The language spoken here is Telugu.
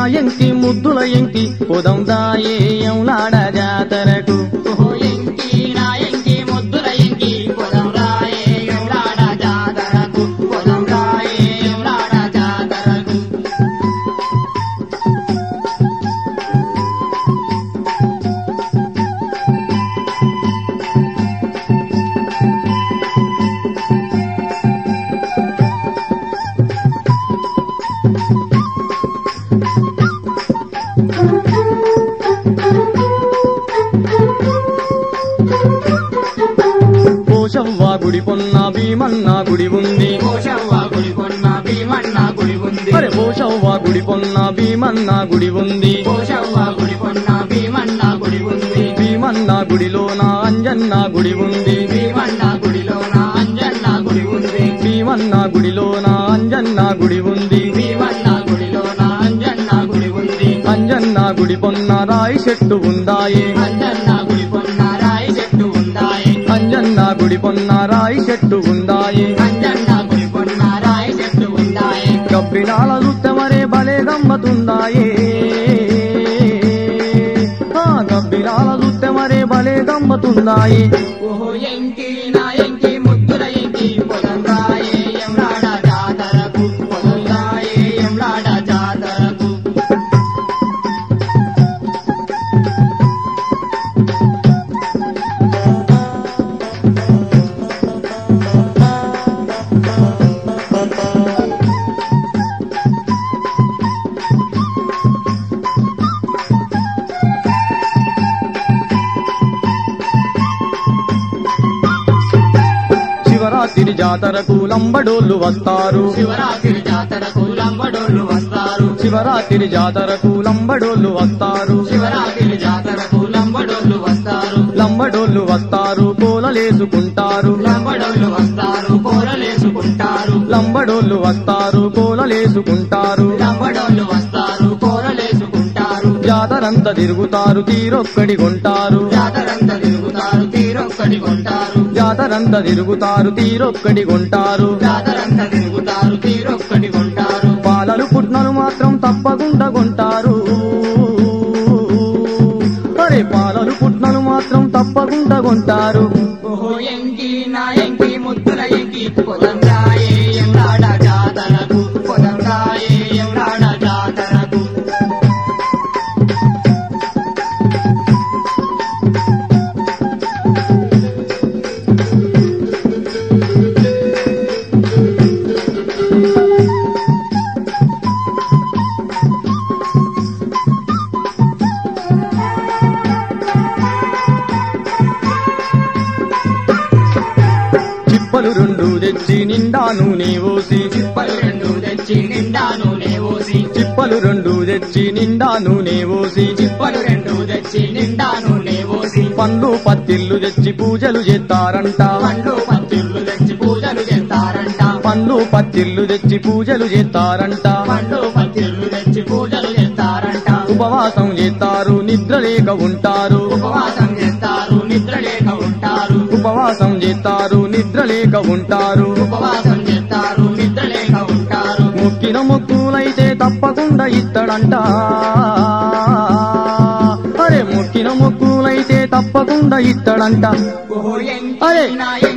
ఎంకి ముద్దుల ఎంకి పోదాం దాయే ఎంలాడ జాతరకు ఓహో ఎంకి నా ఎంకి ముద్దుల ఎంకి పొదం రాయే ఎంలాడ జాతరకు పొదం రాయే ఎంలాడ జాతరకు పోషవ్వ గుడి పొన్న భీమన్న గుడి ఉంది కోశవ్వ గుడి కొన్న భీమన్న గుడి ఉంది అరే పోషవ్వ గుడి పొన్న భీమన్న గుడి ఉంది కోశవ్వ గుడి కొన్న భీమన్న గుడి ఉంది భీమన్న గుడిలోన అంజన్న గుడి ఉంది భీమన్న గుడిలోన అంజన్న గుడి ఉంది భీమన్న గుడిలోన అంజన్న గుడి ఉంది భీమన్న గుడిలోన అంజన్న గుడి ఉంది అంజన్న గుడి పొన్న రాయి చెట్టు ఉందాయే అంజన్న గుడి కొన్న రాయి చెట్టు ఉందాయే అంజన్న గుడి పొన్న రాయి చెట్టు ఉందాయే అంజన్న గుడి కొన్న రాయి చెట్టు ఉందాయే గబ్బినాల రుత్తమరే భలే గమ్మతుందాయే ఆ గబ్బినాల రుత్తమరే భలే గమ్మతుందాయే ఓహో ఎంకి నా ఎంకి ముద్దుల ఎంకి పొదం రాయే ఎంలాడ జాతరకు పొదం రాయే ఎంలాడ జాతరకు శివరాత్రి జాతరకు లంబడోళ్ళు వస్తారు శివరాత్రి జాతరకు లంబడోళ్ళు వస్తారు శివరాత్రి జాతరకు లంబడోళ్ళు వస్తారు శివరాత్రి జాతరకు లంబడోళ్ళు వస్తారు లంబడోళ్ళు వస్తారు కోలలేసుకుంటారు లంబడోళ్ళు వస్తారు కూరలేసుకుంటారు లంబడోళ్ళు వస్తారు కోలలేసుకుంటారు లంబడోళ్ళు వస్తారు కూరలేసుకుంటారు జాతరంతా తిరుగుతారు తీరొక్కడి కొంటారు జాతరంతా తిరుగుతారు తీరొక్కడి కొంటారు జాతరంతా తిరుగుతారు తీరొక్కడి కొంటారు జాతరంతా తిరుగుతారు తీరొక్కడి కొంటారు పాలలు పుట్నలు మాత్రం తప్పకుండా కొంటారు అరే పాలలు పుట్నలు మాత్రం తప్పకుండా కొంటారు ఓహో ఎంకి నా ఎంకి ముద్దుల ఎంకి పొదం రాయే ఎంలాడ జాతరకు పొదం రాయే ఎంలాడ జాతరకు చిప్పలు రెండు తెచ్చి నిండా నూనె పోసి చిప్పలు రెండు తెచ్చి నిండా నూనె పోసి చిప్పలు రెండు తెచ్చి నిండా నూనె పోసి చిప్పలు రెండు తెచ్చి నిండా నూనె పోసి పండ్లు పత్తిళ్ళు తెచ్చి పూజలు చేస్తారంట పండ్లు పత్తిళ్ళు తెచ్చి పూజలు చేస్తారంట పండ్లు పత్తిళ్ళు తెచ్చి పూజలు చేస్తారంట పండ్లు పత్తిళ్ళు తెచ్చి పూజలు చేస్తారంట ఉపవాసం చేస్తారు నిద్ర లేక ఉంటారు ఉపవాసం చేస్తారు నిద్ర లేక ఉంటారు ఉపవాసం చేస్తారు నిద్ర లేక ఉంటారు ఉపవాసం చేస్తారు నిద్ర లేక ఉంటారు మొక్కిన మొక్కులైతే తప్పకుండా ఇత్తడంట అరే మొక్కిన మొక్కులైతే తప్పకుండా ఇత్తడంట ఓహో అరే ఎంకి నా